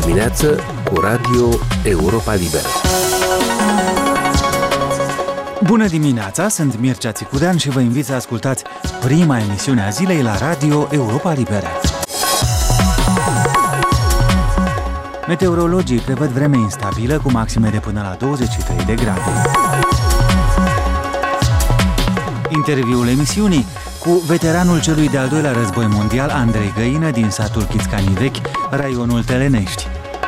dimineață cu Radio Europa Liberă. Bună dimineața, sunt Mircea Țicudean și vă invit să ascultați prima emisiune a zilei la Radio Europa Liberă. Meteorologii prevăd vreme instabilă cu maxime de până la 23 de grade. Interviul emisiunii cu veteranul celui de-al doilea război mondial, Andrei Găină, din satul Chițcanii Vechi, raionul Telenești.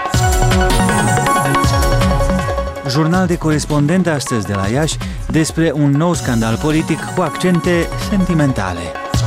Jurnal de corespondent astăzi de la Iași despre un nou scandal politic cu accente sentimentale.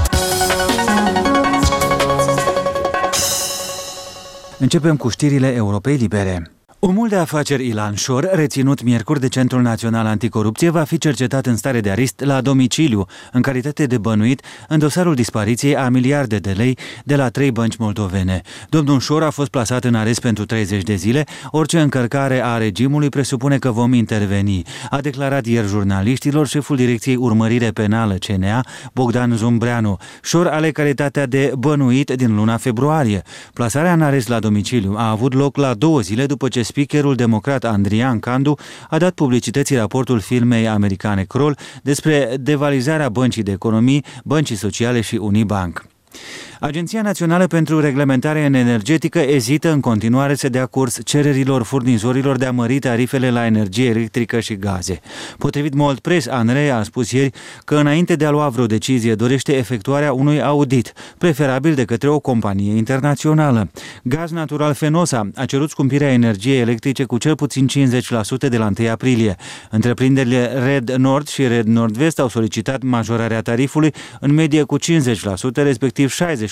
Începem cu știrile Europei Libere. Omul de afaceri Ilan Șor, reținut miercuri de Centrul Național Anticorupție, va fi cercetat în stare de arest la domiciliu, în calitate de bănuit în dosarul dispariției a miliarde de lei de la 3 bănci moldovene. Domnul Șor a fost plasat în arest pentru 30 de zile. Orice încălcare a regimului presupune că vom interveni, a declarat ieri jurnaliștilor șeful Direcției Urmărire Penală CNA, Bogdan Zumbreanu. Șor are calitatea de bănuit din luna februarie. Plasarea în arest la domiciliu a avut loc la 2 zile după ce speakerul democrat Andrian Candu a dat publicității raportul firmei americane Kroll despre devalizarea Băncii de Economii, Băncii Sociale și Unibank. Agenția Națională pentru Reglementare Energetică ezită în continuare să dea curs cererilor furnizorilor de a mări tarifele la energie electrică și gaze. Potrivit Mold Press, ANRE a spus ieri că înainte de a lua vreo decizie dorește efectuarea unui audit, preferabil de către o companie internațională. Gaz Natural Fenosa a cerut scumpirea energiei electrice cu cel puțin 50% de la 1 aprilie. Întreprinderile Red Nord și Red Nord-Vest au solicitat majorarea tarifului în medie cu 50%, respectiv 61%,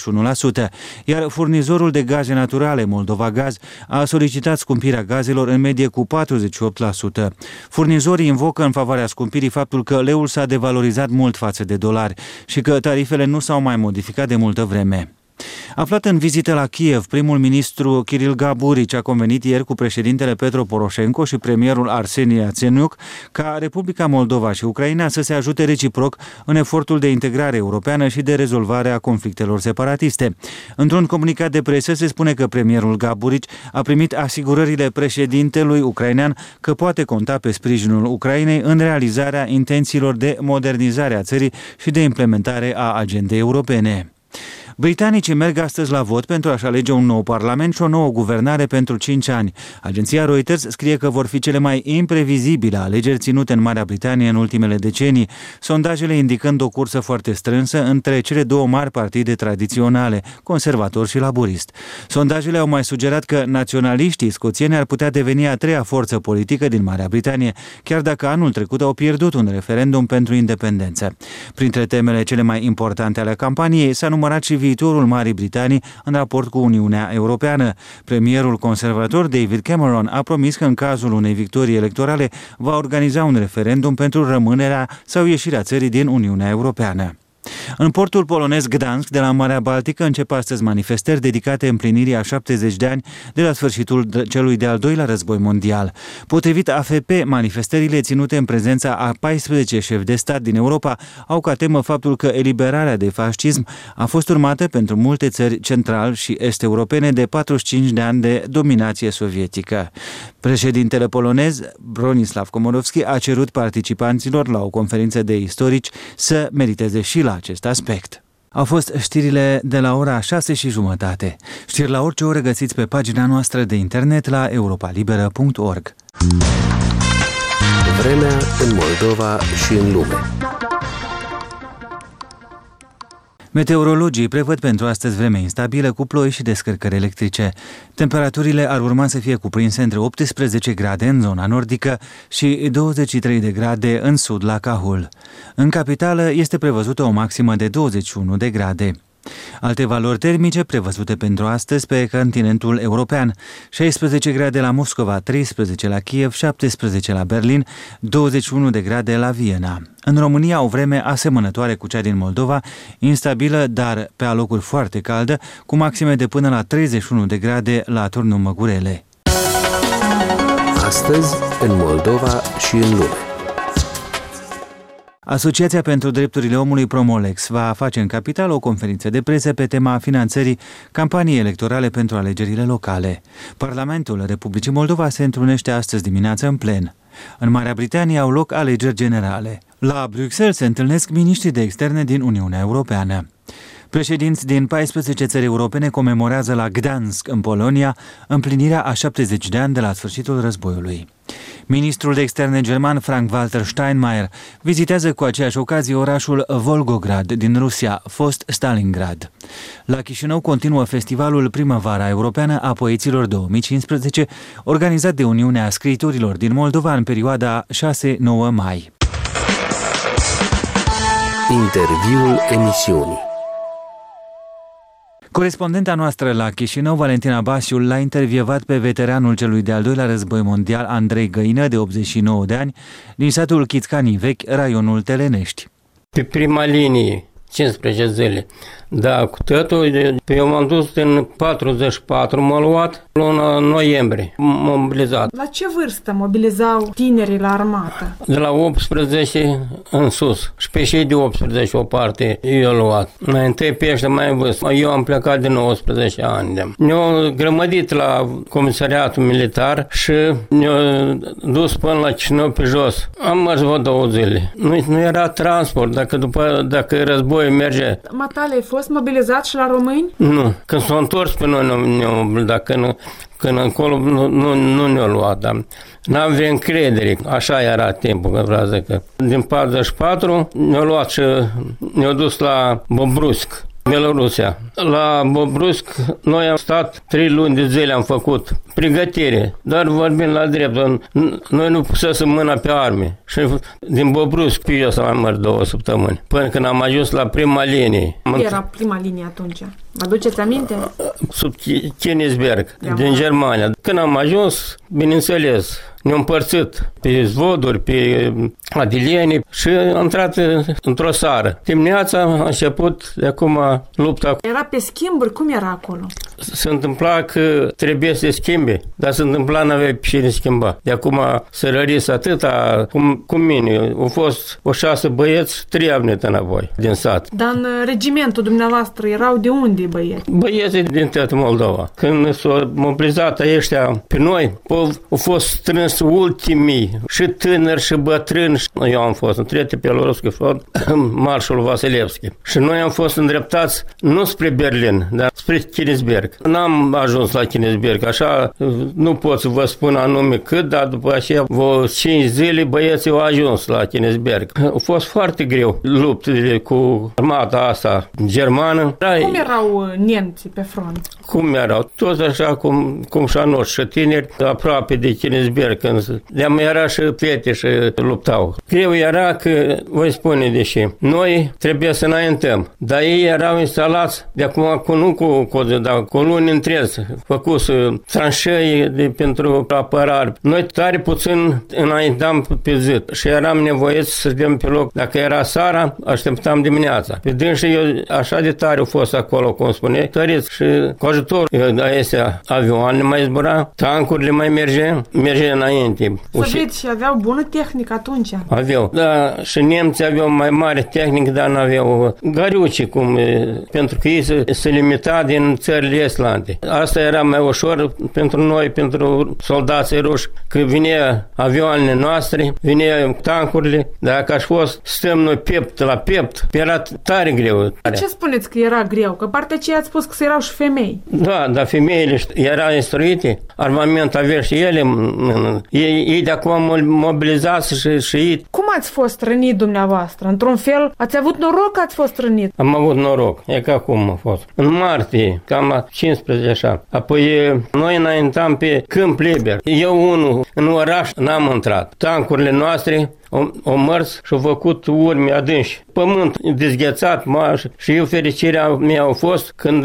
iar furnizorul de gaze naturale, Moldova Gaz, a solicitat scumpirea gazelor în medie cu 48%. Furnizorii invocă în favoarea scumpirii faptul că leul s-a devalorizat mult față de dolari și că tarifele nu s-au mai modificat de multă vreme. Aflat în vizită la Kiev, primul ministru Kiril Gaburici a convenit ieri cu președintele Petro Poroșenko și premierul Arseni Yatsenyuk ca Republica Moldova și Ucraina să se ajute reciproc în efortul de integrare europeană și de rezolvare a conflictelor separatiste. Într-un comunicat de presă se spune că premierul Gaburici a primit asigurările președintelui ucrainean că poate conta pe sprijinul Ucrainei în realizarea intențiilor de modernizare a țării și de implementare a agendei europene. Britanicii merg astăzi la vot pentru a-și alege un nou parlament și o nouă guvernare pentru 5 ani. Agenția Reuters scrie că vor fi cele mai imprevizibile alegeri ținute în Marea Britanie în ultimele decenii, sondajele indicând o cursă foarte strânsă între cele două mari partide tradiționale, conservator și laburist. Sondajele au mai sugerat că naționaliștii scoțieni ar putea deveni a treia forță politică din Marea Britanie, chiar dacă anul trecut au pierdut un referendum pentru independență. Printre temele cele mai importante ale campaniei s-a numărat și viitorul Marii Britanii în raport cu Uniunea Europeană. Premierul conservator David Cameron a promis că în cazul unei victorii electorale va organiza un referendum pentru rămânerea sau ieșirea țării din Uniunea Europeană. În portul polonez Gdansk de la Marea Baltică încep astăzi manifestări dedicate împlinirii a 70 de ani de la sfârșitul celui de-al doilea război mondial. Potrivit AFP, manifestările ținute în prezența a 14 șefi de stat din Europa au ca temă faptul că eliberarea de fascism a fost urmată pentru multe țări central și est-europene de 45 de ani de dominație sovietică. Președintele polonez, Bronisław Komorowski, a cerut participanților la o conferință de istorici să mediteze și la acest aspect. Au fost știrile de la ora 6:30. Știri la orice oră găsiți pe pagina noastră de internet la europalibera.org. Vremea în Moldova și în lume. Meteorologii prevăd pentru astăzi vreme instabilă cu ploi și descărcări electrice. Temperaturile ar urma să fie cuprinse între 18 grade în zona nordică și 23 de grade în sud la Cahul. În capitală este prevăzută o maximă de 21 de grade. Alte valori termice prevăzute pentru astăzi pe continentul european: 16 grade la Moscova, 13 la Kiev, 17 la Berlin, 21 de grade la Viena. În România o vreme asemănătoare cu cea din Moldova, instabilă, dar pe alocuri foarte caldă, cu maxime de până la 31 de grade la Turnul Măgurele. Astăzi în Moldova și în lume. Asociația pentru Drepturile Omului Promolex va face în capital o conferință de presă pe tema finanțării campaniei electorale pentru alegerile locale. Parlamentul Republicii Moldova se întrunește astăzi dimineață în plen. În Marea Britanie au loc alegeri generale. La Bruxelles se întâlnesc miniștrii de externe din Uniunea Europeană. Președinți din 14 țări europene comemorează la Gdansk, în Polonia, împlinirea a 70 de ani de la sfârșitul războiului. Ministrul de externe german Frank-Walter Steinmeier vizitează cu aceeași ocazie orașul Volgograd din Rusia, fost Stalingrad. La Chișinău continuă festivalul Primăvara Europeană a Poeților 2015, organizat de Uniunea Scriitorilor din Moldova în perioada 6-9 mai. Interviul emisiunii. Corespondenta noastră la Chișinău, Valentina Basiul, l-a intervievat pe veteranul celui de-al doilea război mondial, Andrei Găină, de 89 de ani, din satul Chițcanii Vechi, raionul Telenești. Pe prima linie, 15 zile. Da, cu totul, eu m-am dus în 44, m-a luat luna noiembrie, m-am mobilizat. La ce vârstă mobilizau tinerii la armată? De la 18 în sus și pe cei de 18 o parte eu luat. Mai întâi pe ăștia mai în vârstă. Eu am plecat de 19 ani. Ne-au grămădit la comisariatul militar și ne-au dus până la Chișinău pe jos. Am mers vreo 2 zile. Nu era transport, dacă războiul merge. Matale, ai fost mobilizat și la români? Nu. Când s-au întors pe noi ne-au mobilizat, când încolo nu ne-au luat, dar n-am avut încredere. Așa era timpul, că vreau să zic. Din 44 ne-au luat și ne-au dus la Bobrusc, Belarusia. La Bobrusc noi am stat 3 luni de zile, am făcut pregătire, dar vorbim la drept, noi nu pusesem mâna pe arme. Și din Bobrusc pe eu să mai mers 2 săptămâni, până când am ajuns la prima linie. Era prima linie atunci? Vă aduceți aminte? Sub Königsberg, din Germania. Când am ajuns, bineînțeles, ne-am împărțit pe zvoduri, pe adilieni și am intrat într-o sară. Dimineața a început de acum lupta. Era pe schimburi? Cum era acolo? Se întâmpla că trebuie să se schimbe, dar se întâmpla n-avea pe cine schimba. De acum se răris atâta cum mine. Au fost 6 băieți, 3 au venit înapoi din sat. Dar în regimentul dumneavoastră erau de unde băieți? Băieții din toată Moldova. Când s-au mobilizat ăștia pe noi, au fost strâns ultimii, și tânări și bătrâni. Eu am fost în 3 pe Loroschi front, marșul Vasilevski. Și noi am fost îndreptați nu spre Berlin, dar spre Königsberg. N-am ajuns la Königsberg, așa nu pot să vă spun anume cât, dar după aceea, 5 zile băieții au ajuns la Königsberg. A fost foarte greu luptele cu armata asta germană. Cum erau nemții pe front? Cum erau? Toți așa cum și-a noștri și tineri, aproape de Königsberg. De-am era și fete și luptau. Greu era că, voi spune de ce, noi trebuie să înaintăm, dar ei erau instalați de acum cu luni întregi, făcuți tranșei pentru apărare. Noi tare puțin înaintam pe zi și eram nevoiți să dăm pe loc. Dacă era seara, așteptam dimineața. Pe dânsă eu așa de tare au fost acolo, cum spune, tăriți și cu ajutor astea avioanele mai zbura, tancurile mai merge înainte. Sovieții aveau bună tehnică atunci? Aveau, da, și nemții aveau mai mare tehnică, dar n-aveau gariuci, pentru că ei se limita din țările estlande. Asta era mai ușor pentru noi, pentru soldații ruși, că vinea avioanele noastre, vinea tancurile, dacă aș fost stăm noi piept la piept, era tare greu. De ce spuneți că era greu? Că partea aceea ați spus că erau și femei. Da, dar femeile erau instruite, armament avea și ele, ei de acum mobilizați și ei. Cum ați fost rănit dumneavoastră? Într-un fel, ați avut noroc că ați fost rănit? Am avut noroc, e ca cum a fost. În martie, cam la 15 așa. Apoi noi înaintam pe câmp liber. Eu în oraș n-am intrat. Tancurile noastre au mers și au făcut urme adânci pământ dezghețat, și eu fericirea mea a fost când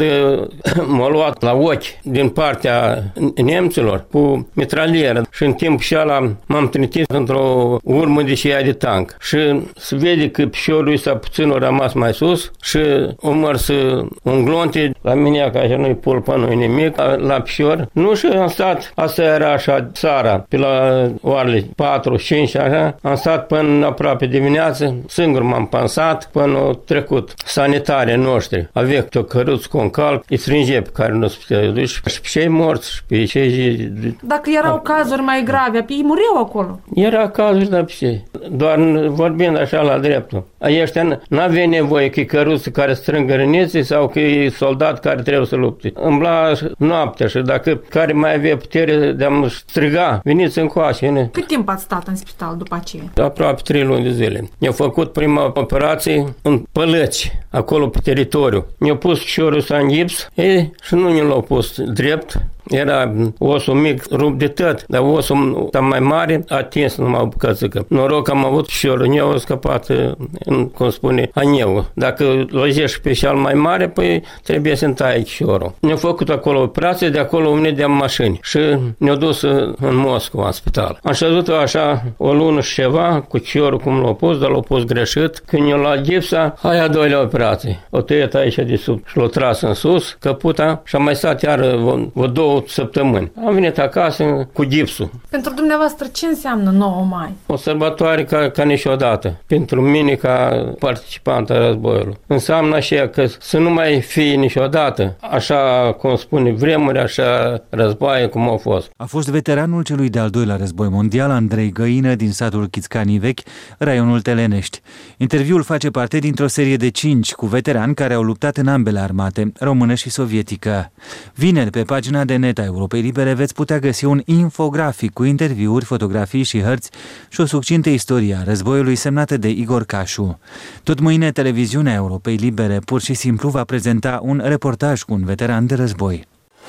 m-a luat la ochi din partea nemților cu mitralieră și în timp și ala m-am trântit într-o urmă de și ea de tank și se vede că piciorul lui s-a puțin a rămas mai sus și o mărs un glonte la mine, că așa nu-i pulpă, nu-i nimic, la picior. Nu, și am stat, asta era așa seara, pe la orele 4-5, așa, am stat până aproape dimineață, singur m-am pansat, până au trecut sanitare noștri. Avea o căruță cu un calc, îi strânge pe care nu se putea duce și pe cei morți, și pe cei... Dacă erau cazuri mai grave, ei muriau acolo. Era cazuri, dar pe cei. Doar vorbind așa la dreptul. Ăștia n-avea nevoie că e căruță care strângă răniții sau că e soldat care trebuie să lupte. Îmbla noaptea și dacă care mai avea putere de a-mi striga, veniți încoace. Cât timp ați stat în spital după aceea? Aproape 3 luni de zile. Ne-au făcut prima operație în Pălăci, acolo pe teritoriu. Ne-au pus piciorul ăsta în gips și nu ne l-au pus drept. Era osul mic, rupt de tot, dar osul mai mare a atins numai o bucățică. Noroc am avut piciorul, ne-au scăpat, cum spune, aneu. Dacă logești pe cel mai mare, păi trebuie să-mi tai piciorul. Ne-au făcut acolo operație, de acolo ne deam mașini și ne-au dus în Moscova, în spital. Am șezut așa o lună și ceva, cu piciorul cum l-au pus, dar l-au pus greșit. Când ne-au luat gipsa, aia a doilea operație. O tăiet aici de sub și l-au tras în sus, căputa, și am mai stat iară o 2 săptămâni. Am venit acasă cu gipsul. Pentru dumneavoastră ce înseamnă 9 mai? O sărbătoare ca niciodată. Pentru mine ca participant al războiului. Înseamnă așa că să nu mai fie niciodată așa cum spune vremuri, așa războaie cum au fost. A fost veteranul celui de-al doilea război mondial, Andrei Găină, din satul Chițcanii Vechi, raionul Telenești. Interviul face parte dintr-o serie de 5 cu veterani care au luptat în ambele armate, română și sovietică. Vineri, pe pagina de net a Europei Libere, veți putea găsi un infografic cu interviuri, fotografii și hărți și o succintă istorie a războiului semnată de Igor Cașu. Tot mâine, televiziunea Europei Libere pur și simplu va prezenta un reportaj cu un veteran de război.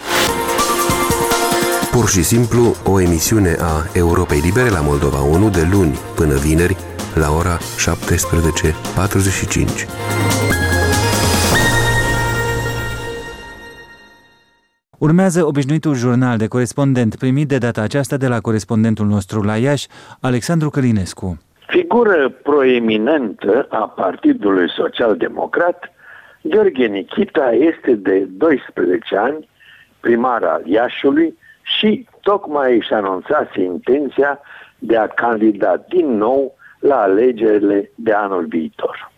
Pur și simplu, o emisiune a Europei Libere la Moldova 1 de luni până vineri la ora 17:45. Urmează obișnuitul jurnal de corespondent primit de data aceasta de la corespondentul nostru la Iași, Alexandru Călinescu. Figură proeminentă a Partidului Social-Democrat, Gheorghe Nichita este de 12 ani primar al Iașiului și tocmai își anunțase intenția de a candida din nou la alegerile de anul viitor.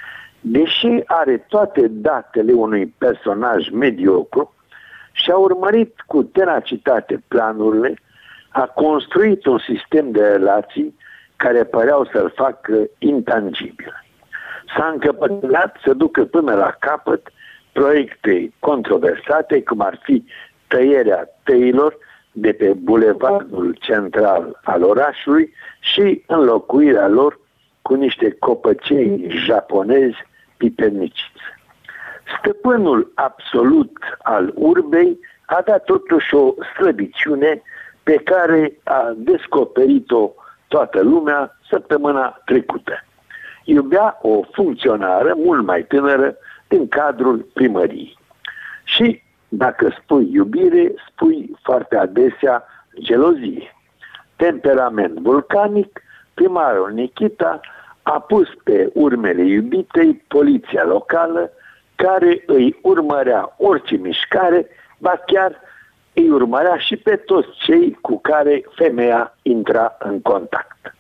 Deși are toate datele unui personaj mediocru, și-a urmărit cu tenacitate planurile, a construit un sistem de relații care păreau să-l facă intangibil. S-a încăpățânat să ducă până la capăt proiecte controversate, cum ar fi tăierea tăilor de pe bulevardul central al orașului și înlocuirea lor cu niște copăcei japonezi piperniciți. Stăpânul absolut al urbei a dat totuși o slăbiciune pe care a descoperit-o toată lumea săptămâna trecută. Iubea o funcționară mult mai tânără în cadrul primăriei. Și dacă spui iubire, spui foarte adesea gelozie. Temperament vulcanic, primarul Nichita a pus pe urmele iubitei poliția locală, care îi urmărea orice mișcare, ba chiar îi urmărea și pe toți cei cu care femeia intra în contact.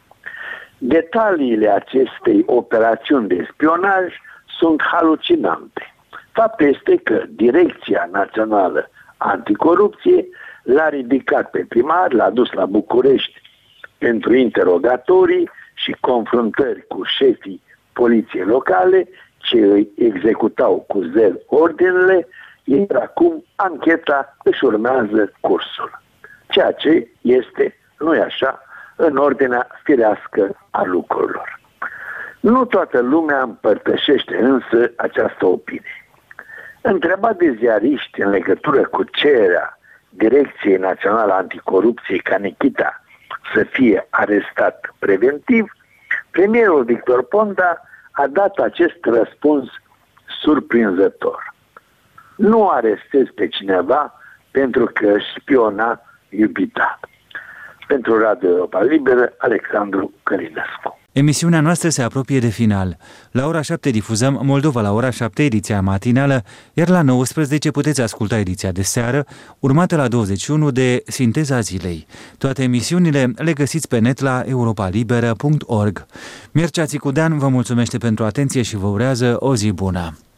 Detaliile acestei operațiuni de spionaj sunt halucinante. Faptul este că Direcția Națională Anticorupție l-a ridicat pe primar, l-a dus la București pentru interogatorii și confruntări cu șefii poliției locale, ce îi executau cu zel ordinele, iar acum ancheta își urmează cursul. Ceea ce este, nu-i așa, în ordinea firească a lucrurilor. Nu toată lumea împărtășește însă această opinie. Întrebat de ziariști în legătură cu cererea Direcției Naționale Anticorupție ca Nichita să fie arestat preventiv, premierul Victor Ponta a dat acest răspuns surprinzător. Nu arestezi pe cineva pentru că își spiona iubita. Pentru Radio Europa Liberă, Alexandru Călinescu. Emisiunea noastră se apropie de final. La ora 7 difuzăm Moldova la ora 7, ediția matinală, iar la 19 puteți asculta ediția de seară, urmată la 21 de Sinteza Zilei. Toate emisiunile le găsiți pe net la europalibera.org. Mircea Țicudean vă mulțumește pentru atenție și vă urează o zi bună.